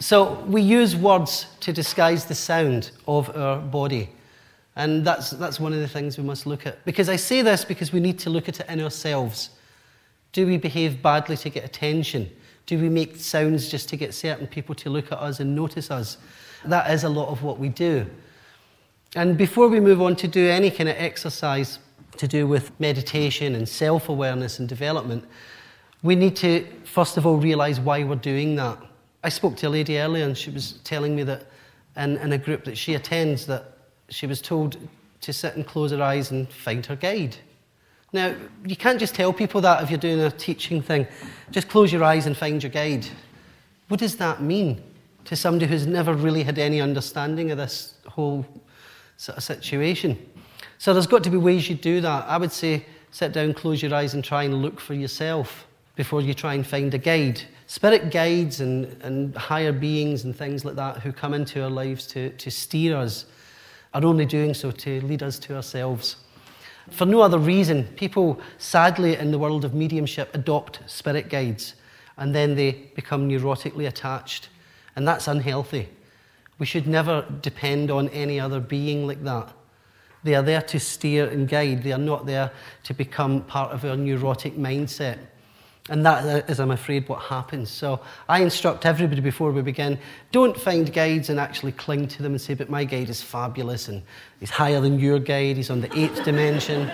So we use words to disguise the sound of our body. And that's one of the things we must look at. Because I say this because we need to look at it in ourselves. Do we behave badly to get attention? Do we make sounds just to get certain people to look at us and notice us? That is a lot of what we do. And before we move on to do any kind of exercise to do with meditation and self-awareness and development, we need to, first of all, realize why we're doing that. I spoke to a lady earlier and she was telling me that in a group that she attends that she was told to sit and close her eyes and find her guide. Now, you can't just tell people that if you're doing a teaching thing. Just close your eyes and find your guide. What does that mean to somebody who's never really had any understanding of this whole sort of situation? So there's got to be ways you do that. I would say sit down, close your eyes and try and look for yourself before you try and find a guide. Spirit guides and higher beings and things like that who come into our lives to steer us are only doing so to lead us to ourselves. For no other reason, people, sadly, in the world of mediumship, adopt spirit guides, and then they become neurotically attached, and that's unhealthy. We should never depend on any other being like that. They are there to steer and guide. They are not there to become part of our neurotic mindset. And that is, I'm afraid, what happens. So I instruct everybody before we begin, don't find guides and actually cling to them and say, but my guide is fabulous and he's higher than your guide, he's on the 8th dimension,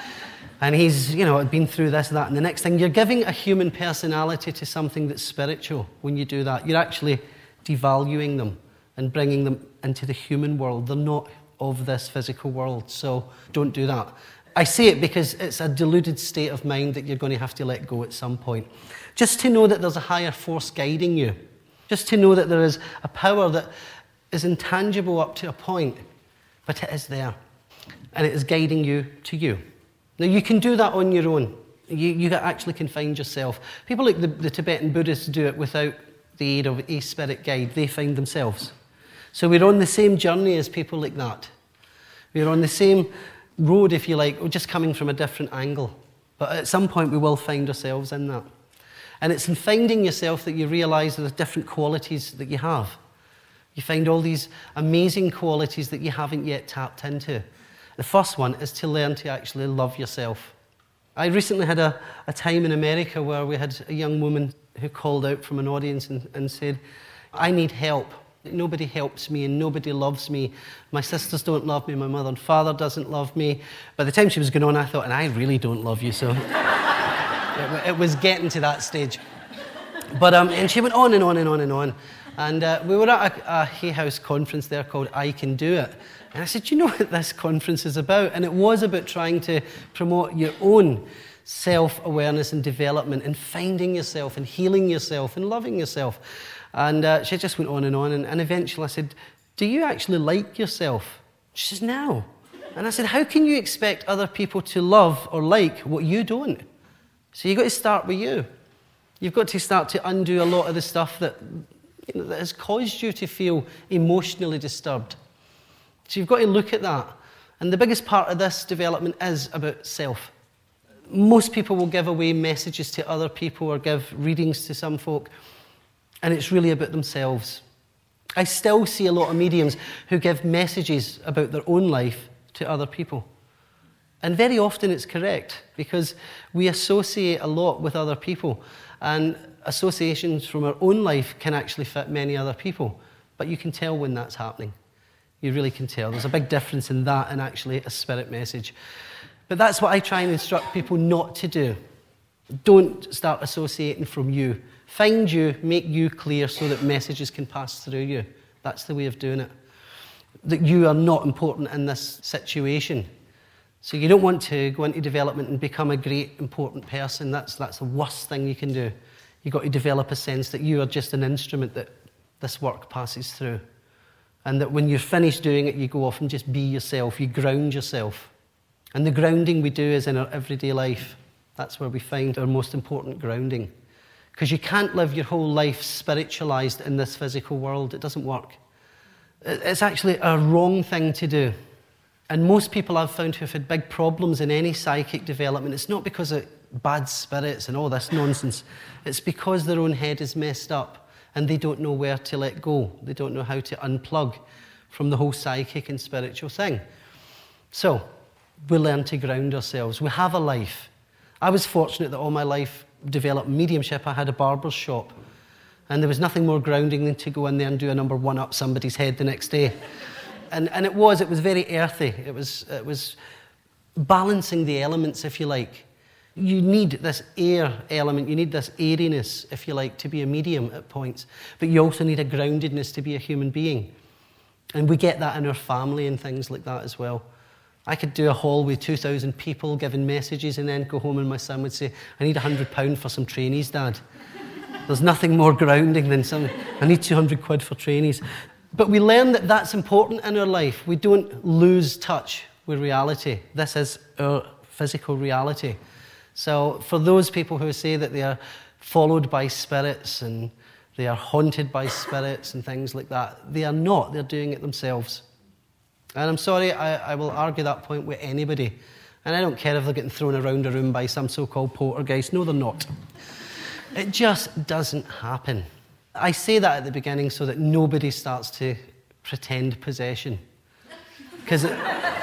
and he's, been through this, that, and the next thing. You're giving a human personality to something that's spiritual when you do that. You're actually devaluing them and bringing them into the human world. They're not of this physical world, so don't do that. I say it because it's a deluded state of mind that you're going to have to let go at some point. Just to know that there's a higher force guiding you. Just to know that there is a power that is intangible up to a point, but it is there. And it is guiding you to you. Now, you can do that on your own. You actually can find yourself. People like the Tibetan Buddhists do it without the aid of a spirit guide. They find themselves. So we're on the same journey as people like that. We're on the same road, if you like, or just coming from a different angle. But at some point we will find ourselves in that. And it's in finding yourself that you realise the different qualities that you have. You find all these amazing qualities that you haven't yet tapped into. The first one is to learn to actually love yourself. I recently had a time in America where we had a young woman who called out from an audience and said, I need help. Nobody helps me and nobody loves me. My sisters don't love me. My mother and father doesn't love me. By the time she was going on, I thought, and I really don't love you, so it was getting to that stage. But and she went on and on and on and on. And we were at a Hay House conference there called I Can Do It. And I said, do you know what this conference is about? And it was about trying to promote your own self-awareness and development and finding yourself and healing yourself and loving yourself. And she just went on, and eventually I said, do you actually like yourself? She says, no. And I said, how can you expect other people to love or like what you don't? So you've got to start with you. You've got to start to undo a lot of the stuff that has caused you to feel emotionally disturbed. So you've got to look at that. And the biggest part of this development is about self. Most people will give away messages to other people or give readings to some folk, and it's really about themselves. I still see a lot of mediums who give messages about their own life to other people. And very often it's correct, because we associate a lot with other people, and associations from our own life can actually fit many other people. But you can tell when that's happening. You really can tell. There's a big difference in that and actually a spirit message. But that's what I try and instruct people not to do. Don't start associating from you. Find you, make you clear so that messages can pass through you. That's the way of doing it. That you are not important in this situation. So you don't want to go into development and become a great, important person. That's the worst thing you can do. You've got to develop a sense that you are just an instrument that this work passes through. And that when you're finished doing it, you go off and just be yourself. You ground yourself. And the grounding we do is in our everyday life. That's where we find our most important grounding. Because you can't live your whole life spiritualized in this physical world. It doesn't work. It's actually a wrong thing to do. And most people I've found who have had big problems in any psychic development, it's not because of bad spirits and all this nonsense. It's because their own head is messed up. and they don't know where to let go. They don't know how to unplug from the whole psychic and spiritual thing. So, we learn to ground ourselves. We have a life. I was fortunate that all my life developed mediumship. I had a barber's shop, and there was nothing more grounding than to go in there and do a number one up somebody's head the next day. And it was very earthy. It was balancing the elements, if you like. You need this air element, you need this airiness, if you like, to be a medium at points. But you also need a groundedness to be a human being. And we get that in our family and things like that as well. I could do a hall with 2,000 people giving messages and then go home and my son would say, I need £100 for some trainees, Dad. There's nothing more grounding than I need 200 quid for trainees. But we learn that that's important in our life. We don't lose touch with reality. This is our physical reality. So for those people who say that they are followed by spirits and they are haunted by spirits and things like that, they are not. They're doing it themselves. And I'm sorry, I will argue that point with anybody. And I don't care if they're getting thrown around a room by some so-called poltergeist. No, they're not. It just doesn't happen. I say that at the beginning so that nobody starts to pretend possession. Because